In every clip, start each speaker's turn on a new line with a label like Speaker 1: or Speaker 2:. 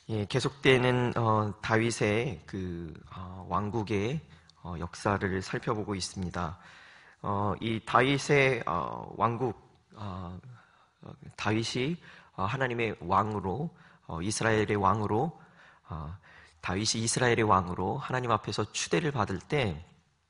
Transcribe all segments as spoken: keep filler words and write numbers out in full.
Speaker 1: 예, 계속되는 어, 다윗의 그 어, 왕국의 어, 역사를 살펴보고 있습니다. 어, 이 다윗의 어, 왕국, 어, 다윗이 어, 하나님의 왕으로, 어, 이스라엘의 왕으로, 어, 다윗이 이스라엘의 왕으로 하나님 앞에서 추대를 받을 때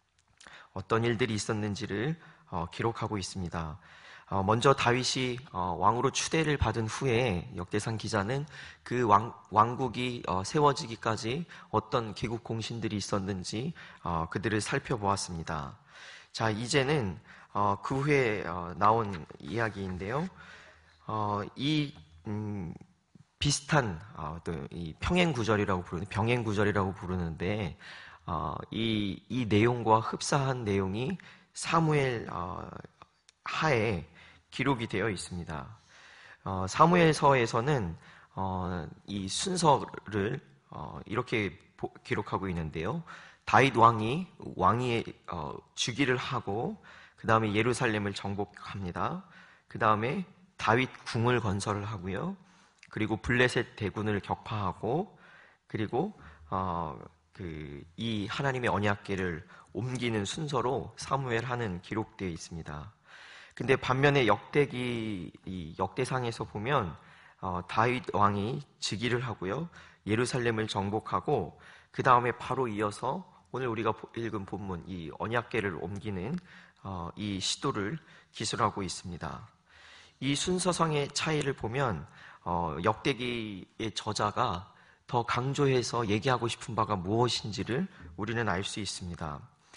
Speaker 1: 어떤 일들이 있었는지를 어, 기록하고 있습니다. 어, 먼저 다윗이 어, 왕으로 추대를 받은 후에 역대상 기자는 그 왕, 왕국이 어, 세워지기까지 어떤 개국 공신들이 있었는지 어, 그들을 살펴보았습니다. 자, 이제는 어, 그 후에 어, 나온 이야기인데요. 어, 이 음, 비슷한 어, 또 이 평행구절이라고 부르는 병행구절이라고 부르는데 어, 이, 이 내용과 흡사한 내용이 사무엘 어, 하에 기록이 되어 있습니다. 어, 사무엘서에서는 어, 이 순서를 어, 이렇게 보, 기록하고 있는데요. 다윗 왕이 왕이 어, 즉위를 하고 그 다음에 예루살렘을 정복합니다. 그 다음에 다윗 궁을 건설을 하고요. 그리고 블레셋 대군을 격파하고 그리고 어, 그, 이 하나님의 언약궤를 옮기는 순서로 사무엘 하는 기록되어 있습니다. 근데 반면에 역대기, 이 역대상에서 보면, 어, 다윗 왕이 즉위를 하고요. 예루살렘을 정복하고, 그 다음에 바로 이어서 오늘 우리가 읽은 본문, 이 언약궤를 옮기는, 어, 이 시도를 기술하고 있습니다. 이 순서상의 차이를 보면, 어, 역대기의 저자가 더 강조해서 얘기하고 싶은 바가 무엇인지를 우리는 알 수 있습니다.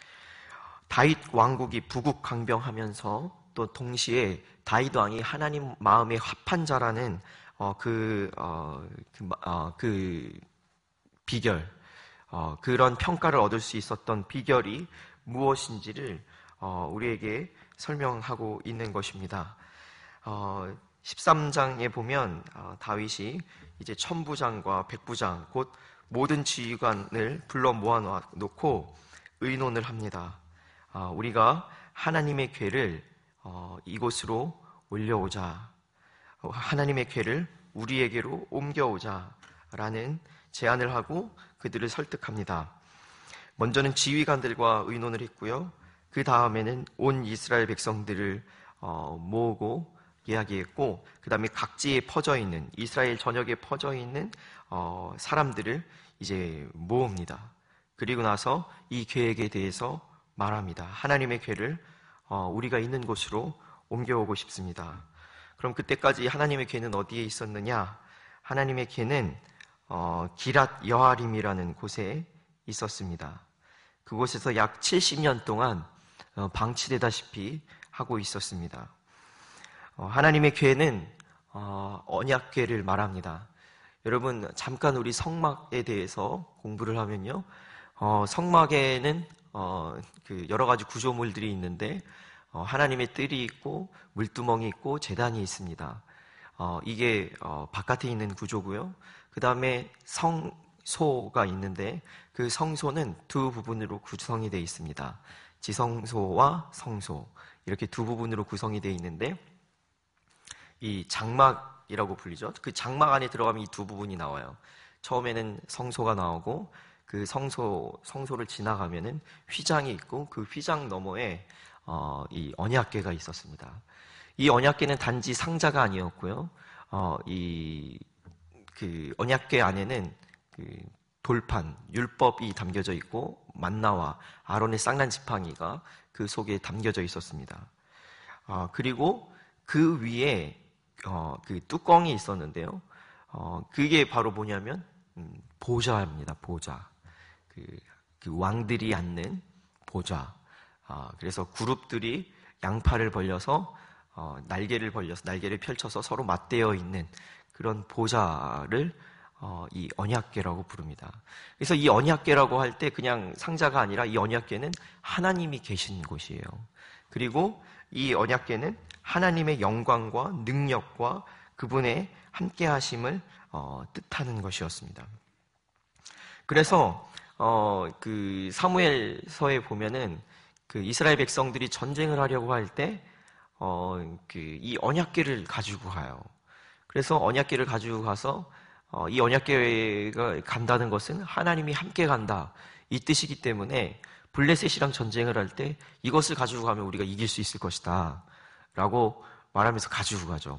Speaker 1: 다윗 왕국이 부국강병하면서 또 동시에 다윗 왕이 하나님 마음에 합한 자라는 어, 그, 어, 그, 어, 그 비결, 어, 그런 평가를 얻을 수 있었던 비결이 무엇인지를 어, 우리에게 설명하고 있는 것입니다. 어, 십삼 장에 보면 어, 다윗이 이제 천부장과 백부장 곧 모든 지휘관을 불러 모아놓고 의논을 합니다. 어, 우리가 하나님의 궤를 어, 이곳으로 올려오자, 어, 하나님의 궤를 우리에게로 옮겨오자라는 제안을 하고 그들을 설득합니다. 먼저는 지휘관들과 의논을 했고요. 그 다음에는 온 이스라엘 백성들을 어, 모으고 이야기했고, 그 다음에 각지에 퍼져 있는 이스라엘 전역에 퍼져 있는 어, 사람들을 이제 모읍니다. 그리고 나서 이 계획에 대해서 말합니다. 하나님의 궤를 어, 우리가 있는 곳으로 옮겨오고 싶습니다. 그럼 그때까지 하나님의 궤는 어디에 있었느냐? 하나님의 궤는 어, 기랏 여아림이라는 곳에 있었습니다. 그곳에서 약 칠십 년 동안 어, 방치되다시피 하고 있었습니다. 어, 하나님의 궤는 어, 언약궤를 말합니다. 여러분 잠깐 우리 성막에 대해서 공부를 하면요, 어, 성막에는 어, 그 여러 가지 구조물들이 있는데 어, 하나님의 뜰이 있고 물두멍이 있고 제단이 있습니다. 어, 이게 어, 바깥에 있는 구조고요. 그 다음에 성소가 있는데 그 성소는 두 부분으로 구성이 되어 있습니다. 지성소와 성소 이렇게 두 부분으로 구성이 되어 있는데 이 장막이라고 불리죠. 그 장막 안에 들어가면 이 두 부분이 나와요. 처음에는 성소가 나오고 그 성소, 성소를 지나가면은 휘장이 있고 그 휘장 너머에 어, 이 언약궤가 있었습니다. 이 언약궤는 단지 상자가 아니었고요. 어, 이 그 언약궤 안에는 그 돌판, 율법이 담겨져 있고 만나와 아론의 쌍난 지팡이가 그 속에 담겨져 있었습니다. 어, 그리고 그 위에 어, 그 뚜껑이 있었는데요. 어, 그게 바로 뭐냐면 음, 보좌입니다. 보좌. 그, 그 왕들이 앉는 보좌. 어, 그래서 그룹들이 양팔을 벌려서 어, 날개를 벌려서 날개를 펼쳐서 서로 맞대어 있는 그런 보좌를 어, 이 언약궤라고 부릅니다. 그래서 이 언약궤라고 할 때 그냥 상자가 아니라 이 언약궤는 하나님이 계신 곳이에요. 그리고 이 언약궤는 하나님의 영광과 능력과 그분의 함께하심을 어, 뜻하는 것이었습니다. 그래서 어, 그 사무엘서에 보면은 그 이스라엘 백성들이 전쟁을 하려고 할 때 어, 그 이 언약궤를 가지고 가요. 그래서 언약궤를 가지고 가서 어, 이 언약궤가 간다는 것은 하나님이 함께 간다 이 뜻이기 때문에 블레셋이랑 전쟁을 할 때 이것을 가지고 가면 우리가 이길 수 있을 것이다 라고 말하면서 가지고 가죠.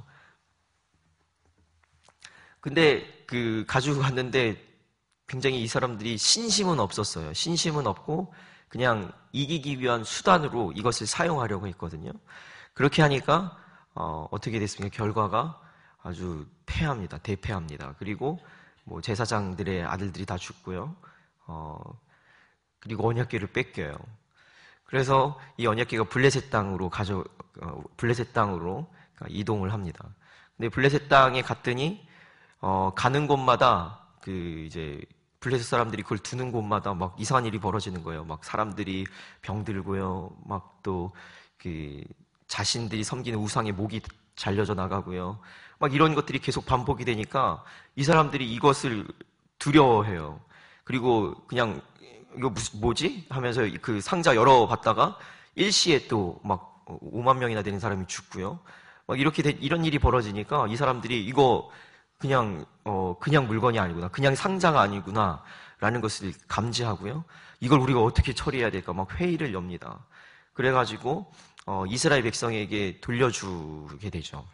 Speaker 1: 근데 그 가지고 갔는데 굉장히 이 사람들이 신심은 없었어요. 신심은 없고 그냥 이기기 위한 수단으로 이것을 사용하려고 했거든요. 그렇게 하니까 어, 어떻게 됐습니까? 결과가 아주 패합니다. 대패합니다. 그리고 뭐 제사장들의 아들들이 다 죽고요. 어, 그리고 언약궤를 뺏겨요. 그래서 이 언약궤가 블레셋 땅으로 가져 어, 블레셋 땅으로 이동을 합니다. 근데 블레셋 땅에 갔더니 어, 가는 곳마다 그 이제 블레셋 사람들이 그걸 두는 곳마다 막 이상한 일이 벌어지는 거예요. 막 사람들이 병들고요. 막 또 그 자신들이 섬기는 우상의 목이 잘려져 나가고요. 막 이런 것들이 계속 반복이 되니까 이 사람들이 이것을 두려워해요. 그리고 그냥 이거 무슨 뭐지? 하면서 그 상자 열어봤다가 일시에 또 막 오만 명이나 되는 사람이 죽고요. 막 이렇게 되, 이런 일이 벌어지니까 이 사람들이 이거 그냥 어 그냥 물건이 아니구나, 그냥 상자가 아니구나라는 것을 감지하고요. 이걸 우리가 어떻게 처리해야 될까 막 회의를 엽니다. 그래가지고 어, 이스라엘 백성에게 돌려주게 되죠.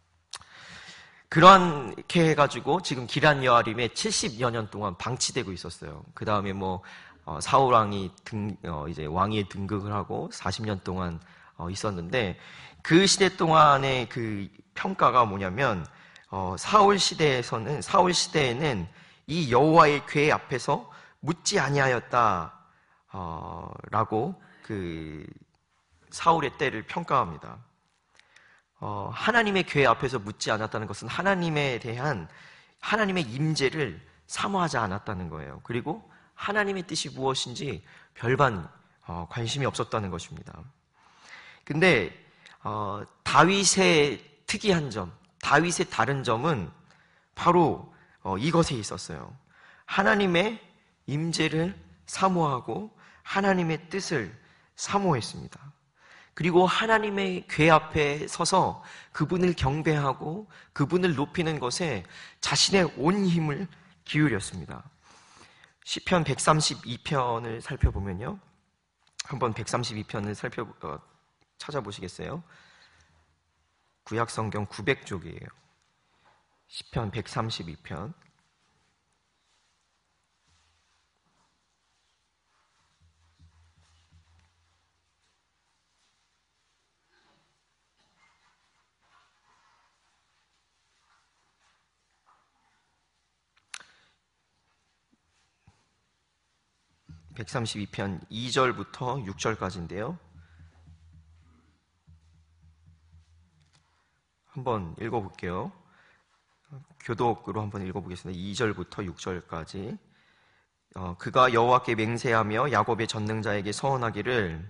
Speaker 1: 그렇게 해가지고 지금 기란 여아림에 칠십여 년 동안 방치되고 있었어요. 그 다음에 뭐 어, 사울 왕이 등 어, 이제 왕위에 등극을 하고 사십 년 동안 어, 있었는데 그 시대 동안의 그 평가가 뭐냐면 어, 사울 시대에서는 사울 시대에는 이 여호와의 궤 앞에서 묻지 아니하였다 어, 라고 그 사울의 때를 평가합니다. 어, 하나님의 궤 앞에서 묻지 않았다는 것은 하나님에 대한 하나님의 임재를 사모하지 않았다는 거예요. 그리고 하나님의 뜻이 무엇인지 별반 어, 관심이 없었다는 것입니다. 근데 어, 다윗의 특이한 점, 다윗의 다른 점은 바로 어, 이것에 있었어요. 하나님의 임재를 사모하고 하나님의 뜻을 사모했습니다. 그리고 하나님의 궤 앞에 서서 그분을 경배하고 그분을 높이는 것에 자신의 온 힘을 기울였습니다. 시편 백삼십이 편을 살펴보면요. 한번 백삼십이 편을 살펴 어, 찾아보시겠어요? 구약성경 구백 쪽이에요. 시편 백삼십이 편. 백삼십이 편 이 절부터 육 절까지인데요. 한번 읽어볼게요. 교독으로 한번 읽어보겠습니다. 이 절부터 육 절까지. 어, 그가 여호와께 맹세하며 야곱의 전능자에게 서원하기를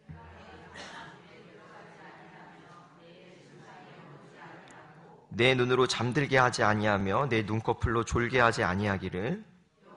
Speaker 1: 내 눈으로 잠들게 하지 아니하며 내 눈꺼풀로 졸게 하지 아니하기를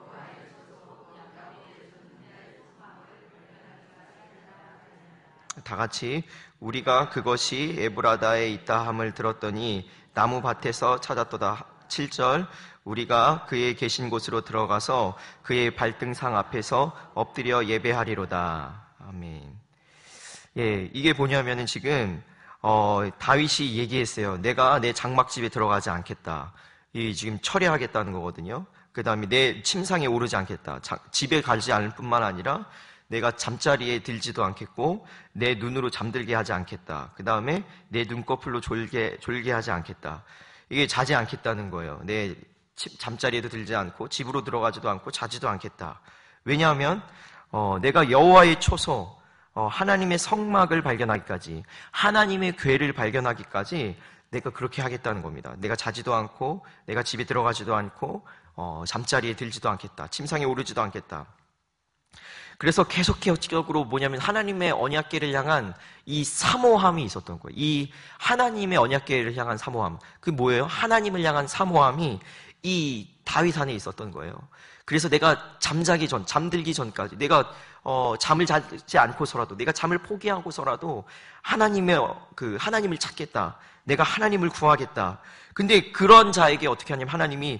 Speaker 1: 다 같이 우리가 그것이 에브라다에 있다 함을 들었더니 나무 밭에서 찾았도다. 칠 절 우리가 그의 계신 곳으로 들어가서 그의 발등상 앞에서 엎드려 예배하리로다. 아멘. 예, 이게 뭐냐면은 지금 어, 다윗이 얘기했어요. 내가 내 장막집에 들어가지 않겠다. 이 지금 철회하겠다는 거거든요. 그 다음에 내 침상에 오르지 않겠다. 자, 집에 가지 않을 뿐만 아니라 내가 잠자리에 들지도 않겠고 내 눈으로 잠들게 하지 않겠다. 그 다음에 내 눈꺼풀로 졸게, 졸게 하지 않겠다. 이게 자지 않겠다는 거예요. 내 잠자리에도 들지 않고 집으로 들어가지도 않고 자지도 않겠다. 왜냐하면 어, 내가 여호와의 초소, 어, 하나님의 성막을 발견하기까지, 하나님의 궤를 발견하기까지 내가 그렇게 하겠다는 겁니다. 내가 자지도 않고 내가 집에 들어가지도 않고 어, 잠자리에 들지도 않겠다. 침상에 오르지도 않겠다. 그래서 계속적으로 뭐냐면 하나님의 언약궤를 향한 이 사모함이 있었던 거예요. 이 하나님의 언약궤를 향한 사모함. 그게 뭐예요? 하나님을 향한 사모함이 이 다윗 안에 있었던 거예요. 그래서 내가 잠자기 전, 잠들기 전까지, 내가 어, 잠을 자지 않고서라도, 내가 잠을 포기하고서라도 하나님의 그 하나님을 찾겠다. 내가 하나님을 구하겠다. 근데 그런 자에게 어떻게 하냐면 하나님이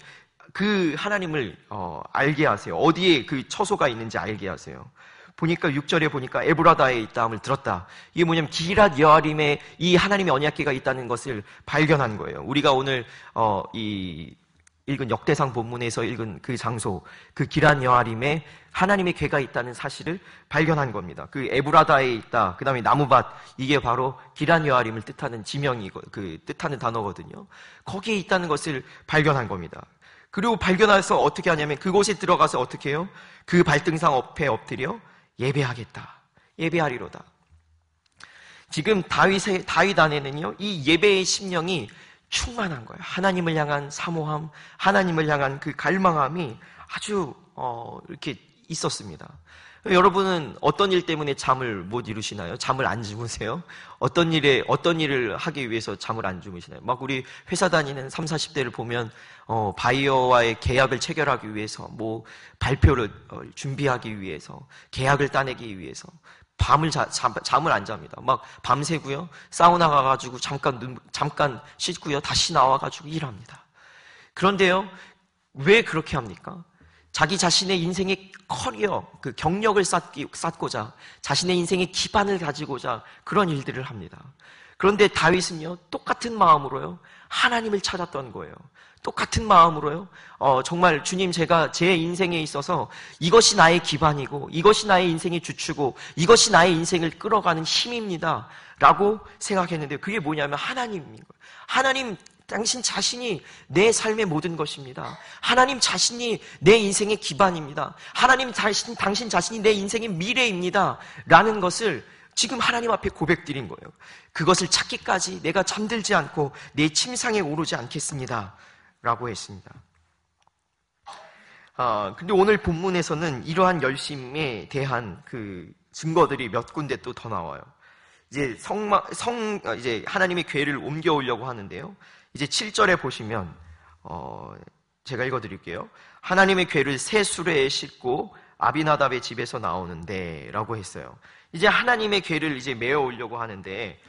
Speaker 1: 그 하나님을 어, 알게 하세요. 어디에 그 처소가 있는지 알게 하세요. 보니까 육 절에 보니까 에브라다에 있다함을 들었다. 이게 뭐냐면 기랏 여아림에 이 하나님의 언약궤가 있다는 것을 발견한 거예요. 우리가 오늘 어, 이 읽은 역대상 본문에서 읽은 그 장소, 그 기랏 여아림에 하나님의 궤가 있다는 사실을 발견한 겁니다. 그 에브라다에 있다. 그 다음에 나무밭, 이게 바로 기랏 여아림을 뜻하는 지명이 그 뜻하는 단어거든요. 거기에 있다는 것을 발견한 겁니다. 그리고 발견해서 어떻게 하냐면 그곳에 들어가서 어떻게 해요? 그 발등상 앞에 엎드려 예배하겠다. 예배하리로다. 지금 다윗의 다윗 안에는요, 이 예배의 심령이 충만한 거예요. 하나님을 향한 사모함, 하나님을 향한 그 갈망함이 아주 어, 이렇게 있었습니다. 여러분은 어떤 일 때문에 잠을 못 이루시나요? 잠을 안 주무세요? 어떤 일에, 어떤 일을 하기 위해서 잠을 안 주무시나요? 막 우리 회사 다니는 삼사십 대를 보면, 어, 바이어와의 계약을 체결하기 위해서, 뭐, 발표를 어, 준비하기 위해서, 계약을 따내기 위해서, 밤을 자, 잠, 잠을 안 잡니다. 막 밤새고요, 사우나 가가지고 잠깐 눈, 잠깐 씻고요, 다시 나와가지고 일합니다. 그런데요, 왜 그렇게 합니까? 자기 자신의 인생의 커리어, 그 경력을 쌓기, 쌓고자, 자신의 인생의 기반을 가지고자 그런 일들을 합니다. 그런데 다윗은요, 똑같은 마음으로요, 하나님을 찾았던 거예요. 똑같은 마음으로요, 어, 정말 주님, 제가 제 인생에 있어서 이것이 나의 기반이고, 이것이 나의 인생의 주축이고, 이것이 나의 인생을 끌어가는 힘입니다. 라고 생각했는데, 그게 뭐냐면 하나님인 거예요. 하나님, 당신 자신이 내 삶의 모든 것입니다. 하나님 자신이 내 인생의 기반입니다. 하나님 자신, 당신 자신이 내 인생의 미래입니다. 라는 것을 지금 하나님 앞에 고백드린 거예요. 그것을 찾기까지 내가 잠들지 않고 내 침상에 오르지 않겠습니다. 라고 했습니다. 아, 근데 오늘 본문에서는 이러한 열심에 대한 그 증거들이 몇 군데 또 더 나와요. 이제 성마, 성, 이제 하나님의 궤를 옮겨오려고 하는데요. 이제 칠 절에 보시면, 어, 제가 읽어드릴게요. 하나님의 궤를 새 수레에 싣고 아비나답의 집에서 나오는데, 라고 했어요. 이제 하나님의 궤를 이제 메어 오려고 하는데,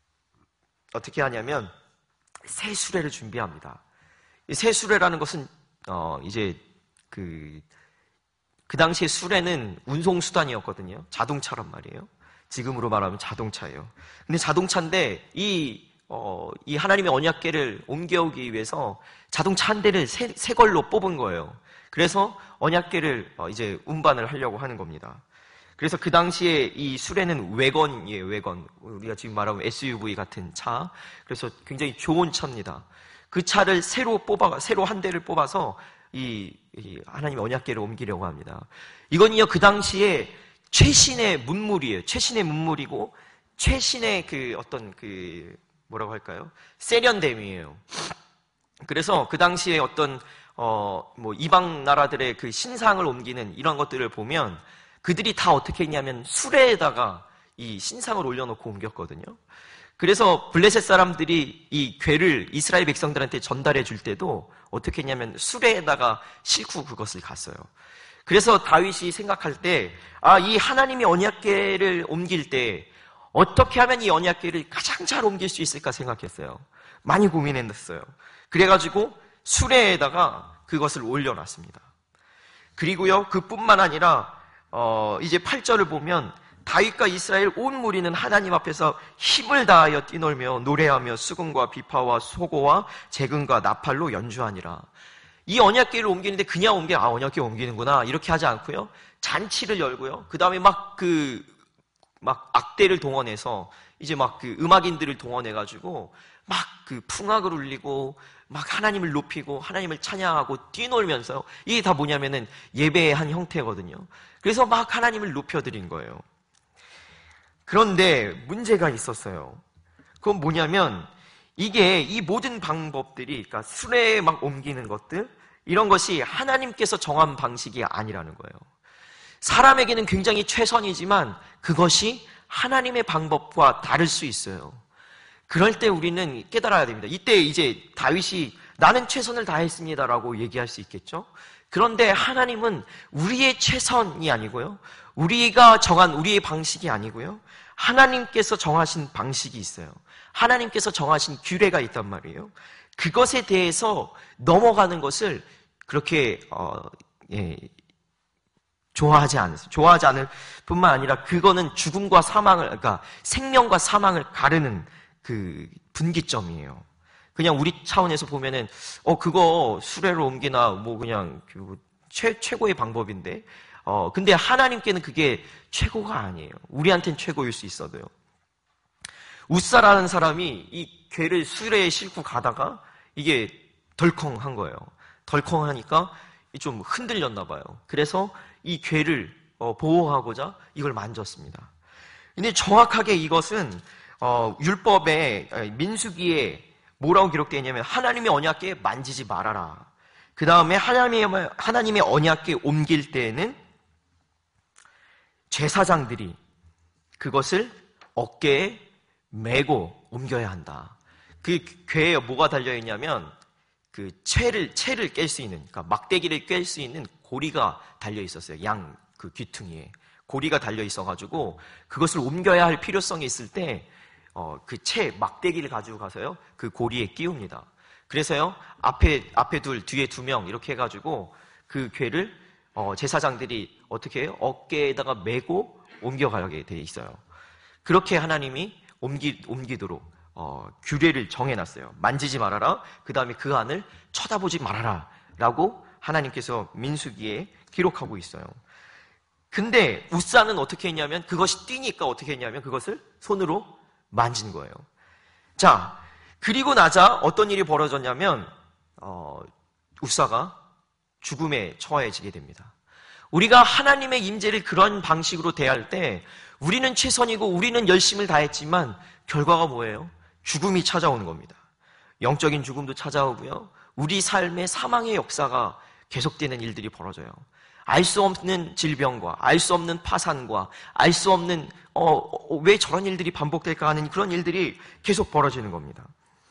Speaker 1: 어떻게 하냐면, 새 수레를 준비합니다. 이 새 수레라는 것은, 어, 이제, 그, 그 당시에 수레는 운송수단이었거든요. 자동차란 말이에요. 지금으로 말하면 자동차예요. 근데 자동차인데, 이, 어, 이 하나님의 언약궤를 옮겨오기 위해서 자동차 한 대를 새, 새 걸로 뽑은 거예요. 그래서 언약궤를 어, 이제 운반을 하려고 하는 겁니다. 그래서 그 당시에 이 수레는 외건이에요, 외건. 우리가 지금 말하면 에스유브이 같은 차. 그래서 굉장히 좋은 차입니다. 그 차를 새로 뽑아, 새로 한 대를 뽑아서 이, 이 하나님의 언약궤를 옮기려고 합니다. 이건요, 그 당시에 최신의 문물이에요. 최신의 문물이고, 최신의 그 어떤 그, 뭐라고 할까요? 세련됨이에요. 그래서 그 당시에 어떤 어 뭐 이방 나라들의 그 신상을 옮기는 이런 것들을 보면 그들이 다 어떻게 했냐면 수레에다가 이 신상을 올려놓고 옮겼거든요. 그래서 블레셋 사람들이 이 궤를 이스라엘 백성들한테 전달해 줄 때도 어떻게 했냐면 수레에다가 싣고 그것을 갔어요. 그래서 다윗이 생각할 때, 아, 이 하나님의 언약궤를 옮길 때 어떻게 하면 이 언약궤를 가장 잘 옮길 수 있을까 생각했어요. 많이 고민했어요. 그래가지고 수레에다가 그것을 올려놨습니다. 그리고요, 그뿐만 아니라 어, 이제 팔 절을 보면 다윗과 이스라엘 온 무리는 하나님 앞에서 힘을 다하여 뛰놀며 노래하며 수금과 비파와 소고와 재금과 나팔로 연주하니라. 이 언약궤를 옮기는데 그냥 옮겨, 아, 언약궤 옮기는구나 이렇게 하지 않고요, 잔치를 열고요, 그 다음에 막그 막 악대를 동원해서 이제 막 그 음악인들을 동원해가지고 막 그 풍악을 울리고 막 하나님을 높이고 하나님을 찬양하고 뛰놀면서, 이게 다 뭐냐면은 예배의 한 형태거든요. 그래서 막 하나님을 높여드린 거예요. 그런데 문제가 있었어요. 그건 뭐냐면 이게 이 모든 방법들이, 그러니까 수레에 막 옮기는 것들, 이런 것이 하나님께서 정한 방식이 아니라는 거예요. 사람에게는 굉장히 최선이지만 그것이 하나님의 방법과 다를 수 있어요. 그럴 때 우리는 깨달아야 됩니다. 이때 이제 다윗이 나는 최선을 다했습니다라고 얘기할 수 있겠죠. 그런데 하나님은 우리의 최선이 아니고요, 우리가 정한 우리의 방식이 아니고요, 하나님께서 정하신 방식이 있어요. 하나님께서 정하신 규례가 있단 말이에요. 그것에 대해서 넘어가는 것을 그렇게 어, 예, 좋아하지 않았어요. 좋아하지 않을 뿐만 아니라 그거는 죽음과 사망을, 그러니까 생명과 사망을 가르는 그 분기점이에요. 그냥 우리 차원에서 보면은 어 그거 수레로 옮기나 뭐 그냥 최 최고의 방법인데, 어 근데 하나님께는 그게 최고가 아니에요. 우리한테는 최고일 수 있어도요. 웃사라는 사람이 이 괴를 수레에 싣고 가다가 이게 덜컹한 거예요. 덜컹하니까 좀 흔들렸나 봐요. 그래서 이 괴를 어, 보호하고자 이걸 만졌습니다. 근데 정확하게 이것은 어, 율법의 민수기에 뭐라고 기록되어 있냐면 하나님의 언약궤에 만지지 말아라. 그 다음에 하나님의, 하나님의 언약궤 옮길 때에는 제사장들이 그것을 어깨에 메고 옮겨야 한다. 그 궤에 뭐가 달려있냐면 그 채를, 채를 깰 수 있는, 그러니까 막대기를 깰 수 있는 고리가 달려 있었어요. 양 그 귀퉁이에. 고리가 달려 있어가지고 그것을 옮겨야 할 필요성이 있을 때 어, 그 채, 막대기를 가지고 가서요, 그 고리에 끼웁니다. 그래서요, 앞에, 앞에 둘, 뒤에 두 명, 이렇게 해가지고 그 궤를, 어, 제사장들이 어떻게 해요? 어깨에다가 메고 옮겨가게 돼 있어요. 그렇게 하나님이 옮기, 옮기도록, 어, 규례를 정해놨어요. 만지지 말아라. 그 다음에 그 안을 쳐다보지 말아라. 라고 하나님께서 민수기에 기록하고 있어요. 근데 웃사는 어떻게 했냐면, 그것이 뛰니까 어떻게 했냐면, 그것을 손으로 만진 거예요. 자, 그리고 나자 어떤 일이 벌어졌냐면 어, 웃사가 죽음에 처해지게 됩니다. 우리가 하나님의 임재를 그런 방식으로 대할 때 우리는 최선이고 우리는 열심을 다했지만 결과가 뭐예요? 죽음이 찾아오는 겁니다. 영적인 죽음도 찾아오고요. 우리 삶의 사망의 역사가 계속되는 일들이 벌어져요. 알 수 없는 질병과 알 수 없는 파산과 알 수 없는 어, 왜 저런 일들이 반복될까 하는 그런 일들이 계속 벌어지는 겁니다.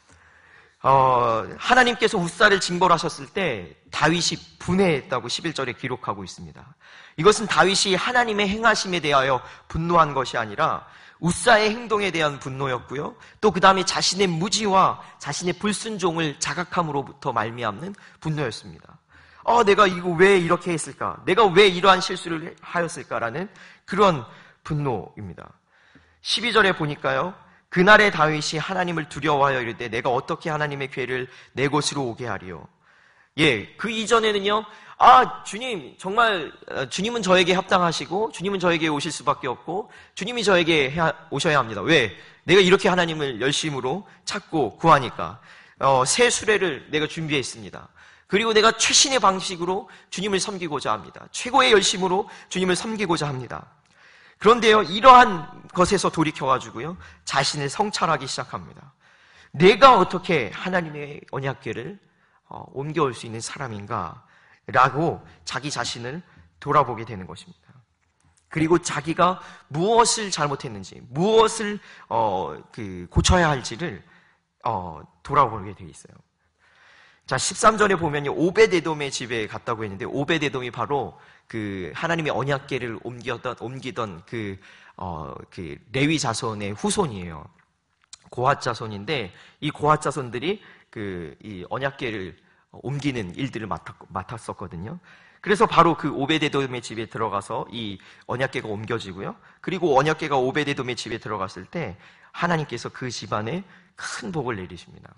Speaker 1: 어, 하나님께서 웃사를 징벌하셨을 때 다윗이 분해했다고 십일 절에 기록하고 있습니다. 이것은 다윗이 하나님의 행하심에 대하여 분노한 것이 아니라 웃사의 행동에 대한 분노였고요. 또 그 다음에 자신의 무지와 자신의 불순종을 자각함으로부터 말미암는 분노였습니다. 어, 내가 이거 왜 이렇게 했을까? 내가 왜 이러한 실수를 하였을까라는 그런 분노입니다. 십이 절에 보니까요. 그날의 다윗이 하나님을 두려워하여 이르되 내가 어떻게 하나님의 궤를 내 곳으로 오게 하리요. 예, 그 이전에는요. 아, 주님, 정말 주님은 저에게 합당하시고 주님은 저에게 오실 수밖에 없고 주님이 저에게 해야, 오셔야 합니다. 왜? 내가 이렇게 하나님을 열심으로 찾고 구하니까. 어, 새 수레를 내가 준비했습니다. 그리고 내가 최신의 방식으로 주님을 섬기고자 합니다. 최고의 열심으로 주님을 섬기고자 합니다. 그런데요, 이러한 것에서 돌이켜가지고요, 자신을 성찰하기 시작합니다. 내가 어떻게 하나님의 언약궤를 어, 옮겨올 수 있는 사람인가? 라고 자기 자신을 돌아보게 되는 것입니다. 그리고 자기가 무엇을 잘못했는지, 무엇을 어, 그 고쳐야 할지를 어, 돌아보게 되어 있어요. 자, 십삼 절에 보면요, 오벳에돔의 집에 갔다고 했는데, 오벳에돔이 바로 그 하나님의 언약궤를 옮기던, 옮기던 그, 어, 그 레위 자손의 후손이에요. 고핫 자손인데, 이 고핫 자손들이 그, 이 언약궤를 옮기는 일들을 맡았, 맡았었거든요. 그래서 바로 그 오벳에돔의 집에 들어가서 이 언약궤가 옮겨지고요. 그리고 언약궤가 오벳에돔의 집에 들어갔을 때, 하나님께서 그 집안에 큰 복을 내리십니다.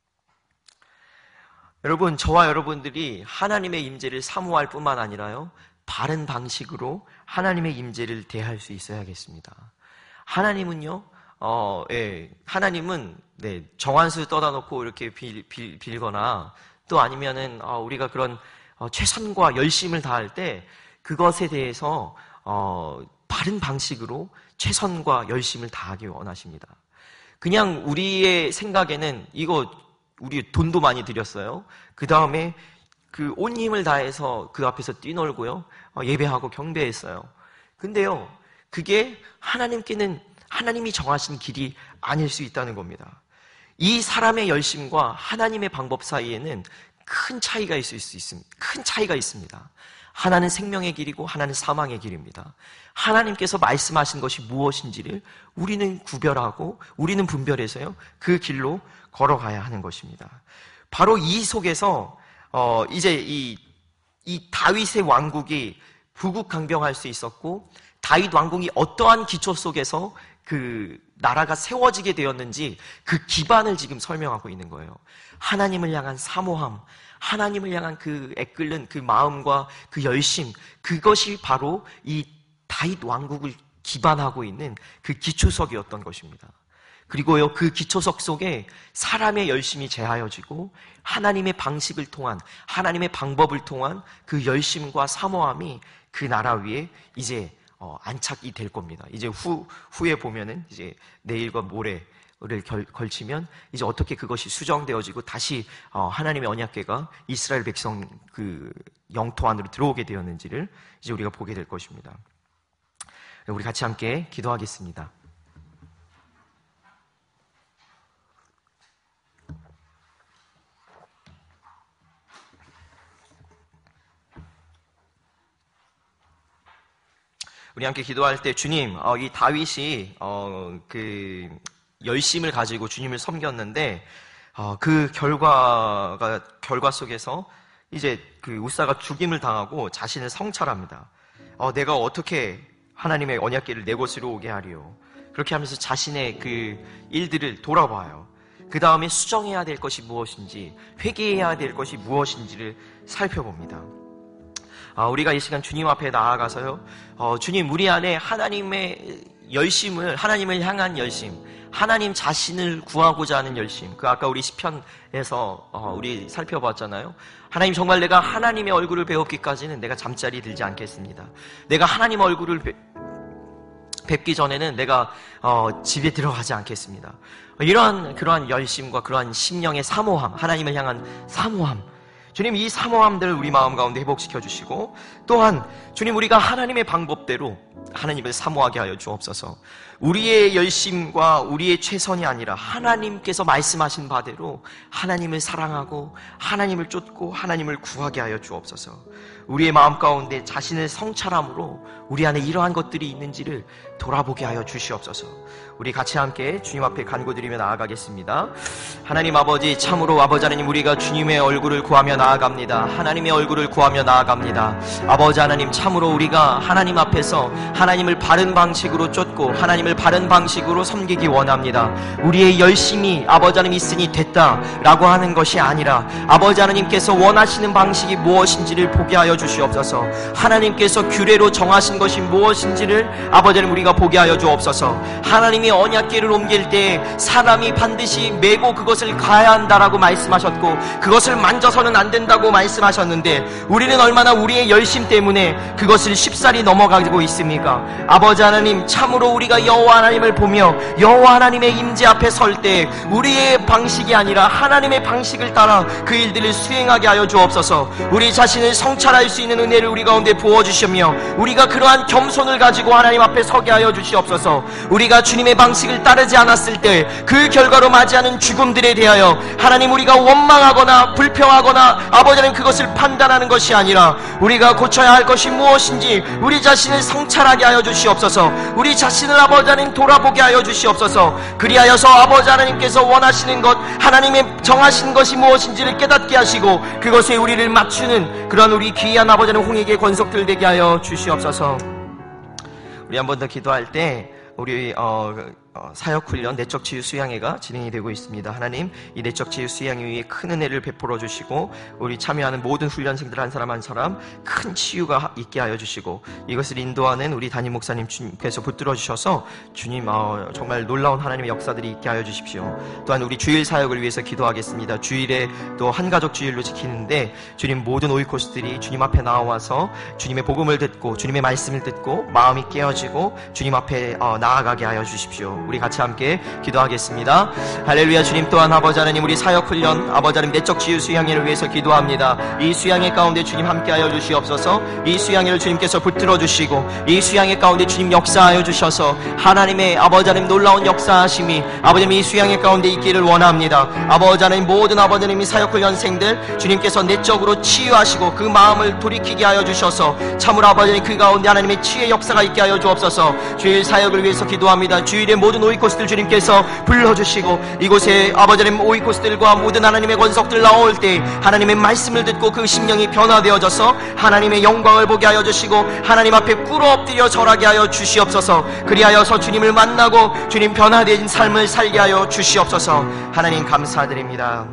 Speaker 1: 여러분, 저와 여러분들이 하나님의 임재를 사모할 뿐만 아니라요, 바른 방식으로 하나님의 임재를 대할 수 있어야겠습니다. 하나님은요, 어, 예, 하나님은 네, 정한수 떠다 놓고 이렇게 빌, 빌, 빌거나 또 아니면은 어, 우리가 그런 어, 최선과 열심을 다할 때 그것에 대해서 어, 바른 방식으로 최선과 열심을 다하기 원하십니다. 그냥 우리의 생각에는 이거 우리 돈도 많이 들였어요. 그 다음에 그 온 힘을 다해서 그 앞에서 뛰놀고요. 어, 예배하고 경배했어요. 근데요, 그게 하나님께는 하나님이 정하신 길이 아닐 수 있다는 겁니다. 이 사람의 열심과 하나님의 방법 사이에는 큰 차이가 있을 수 있습니다. 큰 차이가 있습니다. 하나는 생명의 길이고 하나는 사망의 길입니다. 하나님께서 말씀하신 것이 무엇인지를 우리는 구별하고 우리는 분별해서요, 그 길로 걸어가야 하는 것입니다. 바로 이 속에서 어 이제 이 이 다윗의 왕국이 부국강병할 수 있었고 다윗 왕국이 어떠한 기초 속에서 그 나라가 세워지게 되었는지 그 기반을 지금 설명하고 있는 거예요. 하나님을 향한 사모함, 하나님을 향한 그 애끓는 그 마음과 그 열심, 그것이 바로 이 다윗 왕국을 기반하고 있는 그 기초석이었던 것입니다. 그리고요, 그 기초석 속에 사람의 열심이 제하여지고 하나님의 방식을 통한, 하나님의 방법을 통한 그 열심과 사모함이 그 나라 위에 이제 어, 안착이 될 겁니다. 이제 후, 후에 보면은 이제 내일과 모레를 결, 걸치면 이제 어떻게 그것이 수정되어지고 다시 어, 하나님의 언약궤가 이스라엘 백성 그 영토 안으로 들어오게 되었는지를 이제 우리가 보게 될 것입니다. 우리 같이 함께 기도하겠습니다. 우리 함께 기도할 때 주님, 어, 이 다윗이 어, 그 열심을 가지고 주님을 섬겼는데 어, 그 결과가 결과 속에서 이제 그 우사가 죽임을 당하고 자신을 성찰합니다. 어, 내가 어떻게 하나님의 언약궤를 내 곳으로 오게 하리요? 그렇게 하면서 자신의 그 일들을 돌아봐요. 그 다음에 수정해야 될 것이 무엇인지, 회개해야 될 것이 무엇인지를 살펴봅니다. 아, 우리가 이 시간 주님 앞에 나아가서요, 어, 주님, 우리 안에 하나님의 열심을, 하나님을 향한 열심, 하나님 자신을 구하고자 하는 열심, 그 아까 우리 시편에서 어, 우리 살펴봤잖아요. 하나님, 정말 내가 하나님의 얼굴을 배웁기까지는 내가 잠자리 들지 않겠습니다. 내가 하나님 얼굴을 배, 뵙기 전에는 내가 어, 집에 들어가지 않겠습니다. 이러한 그러한 열심과 그러한 심령의 사모함, 하나님을 향한 사모함, 주님, 이 사모함들을 우리 마음 가운데 회복시켜 주시고, 또한 주님, 우리가 하나님의 방법대로 하나님을 사모하게 하여 주옵소서. 우리의 열심과 우리의 최선이 아니라 하나님께서 말씀하신 바대로 하나님을 사랑하고 하나님을 쫓고 하나님을 구하게 하여 주옵소서. 우리의 마음 가운데 자신을 성찰함으로 우리 안에 이러한 것들이 있는지를 돌아보게 하여 주시옵소서. 우리 같이 함께 주님 앞에 간구드리며 나아가겠습니다. 하나님 아버지, 참으로 아버지 하나님, 우리가 주님의 얼굴을 구하며 나아갑니다. 하나님의 얼굴을 구하며 나아갑니다. 아버지 하나님, 참으로 우리가 하나님 앞에서 하나님을 바른 방식으로 쫓고 하나님을 바른 방식으로 섬기기 원합니다. 우리의 열심이 아버지 하나님 있으니 됐다라고 하는 것이 아니라 아버지 하나님께서 원하시는 방식이 무엇인지를 보게 하여 주시옵소서. 하나님께서 규례로 정하신 것이 무엇인지를 아버지 하나님 우리가 보게 하여 주옵소서. 하나님이 언약궤를 옮길 때 사람이 반드시 메고 그것을 가야 한다라고 말씀하셨고 그것을 만져서는 안 된다고 말씀하셨는데 우리는 얼마나 우리의 열심 때문에 그것을 쉽사리 넘어가고 있습니까? 아버지 하나님, 참으로 우리가 여호와 하나님을 보며 여호와 하나님의 임재 앞에 설 때 우리의 방식이 아니라 하나님의 방식을 따라 그 일들을 수행하게 하여 주옵소서. 우리 자신을 성찰할 수 있는 은혜를 우리 가운데 부어주시며 우리가 그러한 겸손을 가지고 하나님 앞에 서게 하여 주시옵소서. 우리가 주님의 방식을 따르지 않았을 때 그 결과로 맞이하는 죽음들에 대하여 하나님 우리가 원망하거나 불평하거나 아버지 하나님 그것을 판단하는 것이 아니라 우리가 고쳐야 할 것이 무엇인지 우리 자신을 성찰하게 하여 주시옵소서. 우리 자신을 아버지 하나님 돌아보게 하여 주시옵소서. 그리하여서 아버지 하나님께서 원하시는 것, 하나님의 정하신 것이 무엇인지를 깨닫게 하시고 그것에 우리를 맞추는 그런 우리 귀한 아버지 하나님 홍익의 권속들 되게 하여 주시옵소서. 우리 한 번 더 기도할 때 우리 어, 어, 사역훈련 내적 치유 수양회가 진행이 되고 있습니다. 하나님, 이 내적 치유 수양회 위에 큰 은혜를 베풀어 주시고 우리 참여하는 모든 훈련생들 한 사람 한 사람 큰 치유가 있게 하여 주시고 이것을 인도하는 우리 담임 목사님 주님께서 붙들어 주셔서 주님 어, 정말 놀라운 하나님의 역사들이 있게 하여 주십시오. 또한 우리 주일 사역을 위해서 기도하겠습니다. 주일에 또 한가족 주일로 지키는데 주님, 모든 오이코스들이 주님 앞에 나와서 주님의 복음을 듣고 주님의 말씀을 듣고 마음이 깨어지고 주님 앞에 어, 나아가게 하여 주십시오. 우리 같이 함께 기도하겠습니다. 할렐루야. 주님, 또한 아버지 하나님 우리 사역훈련 아버지 하나님 내적 치유 수양회를 위해서 기도합니다. 이 수양회 가운데 주님 함께하여 주시옵소서. 이 수양회를 주님께서 붙들어 주시고 이 수양회 가운데 주님 역사하여 주셔서 하나님의 아버지 하나님 놀라운 역사하심이 아버지 하나님 이 수양회 가운데 있기를 원합니다. 아버지 하나님 모든 아버지 하나님 이 사역훈련생들 주님께서 내적으로 치유하시고 그 마음을 돌이키게 하여 주셔서 참으로 아버지 하나님 그 가운데 하나님의 치유의 역사가 있게 하여 주옵소서. 주일 사역을 위해서 기도합니다. 주일에 모든 모든 오이코스들 주님께서 불러주시고 이곳에 아버지 하나님 오이코스들과 모든 하나님의 권속들 나올 때 하나님의 말씀을 듣고 그 심령이 변화되어져서 하나님의 영광을 보게 하여 주시고 하나님 앞에 꿇어 엎드려 절하게 하여 주시옵소서. 그리하여서 주님을 만나고 주님 변화된 삶을 살게 하여 주시옵소서. 하나님 감사드립니다.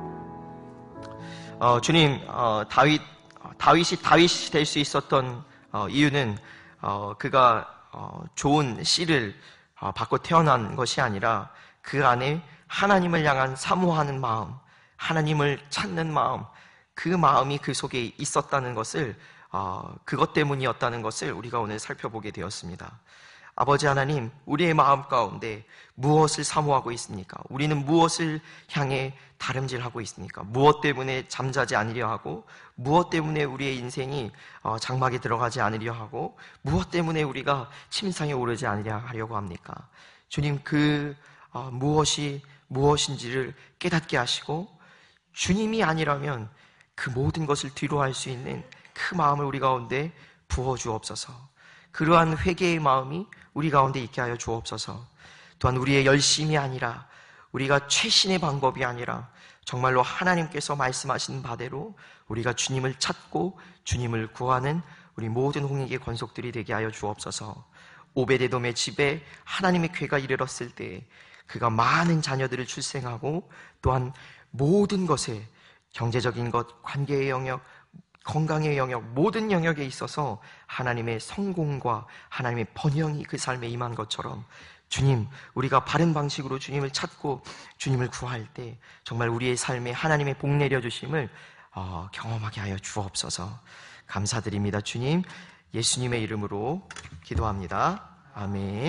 Speaker 1: 어, 주님 어, 다윗 다윗이 다윗이 될 수 있었던 어, 이유는 어, 그가 어, 좋은 씨를 어, 받고 태어난 것이 아니라 그 안에 하나님을 향한 사모하는 마음, 하나님을 찾는 마음, 그 마음이 그 속에 있었다는 것을 어, 그것 때문이었다는 것을 우리가 오늘 살펴보게 되었습니다. 아버지 하나님, 우리의 마음 가운데 무엇을 사모하고 있습니까? 우리는 무엇을 향해 다름질하고 있습니까? 무엇 때문에 잠자지 않으려 하고, 무엇 때문에 우리의 인생이 장막에 들어가지 않으려 하고, 무엇 때문에 우리가 침상에 오르지 않으려 하려고 합니까? 주님, 그 무엇이 무엇인지를 깨닫게 하시고, 주님이 아니라면 그 모든 것을 뒤로 할 수 있는 그 마음을 우리 가운데 부어주옵소서. 그러한 회개의 마음이 우리 가운데 있게 하여 주옵소서. 또한 우리의 열심이 아니라, 우리가 최신의 방법이 아니라 정말로 하나님께서 말씀하신 바대로 우리가 주님을 찾고 주님을 구하는 우리 모든 홍익의 권속들이 되게 하여 주옵소서. 오베데돔의 집에 하나님의 궤가 이르렀을 때 그가 많은 자녀들을 출생하고 또한 모든 것에, 경제적인 것, 관계의 영역, 건강의 영역, 모든 영역에 있어서 하나님의 성공과 하나님의 번영이 그 삶에 임한 것처럼 주님, 우리가 바른 방식으로 주님을 찾고 주님을 구할 때 정말 우리의 삶에 하나님의 복 내려주심을 어, 경험하게 하여 주옵소서. 감사드립니다. 주님, 예수님의 이름으로 기도합니다. 아멘.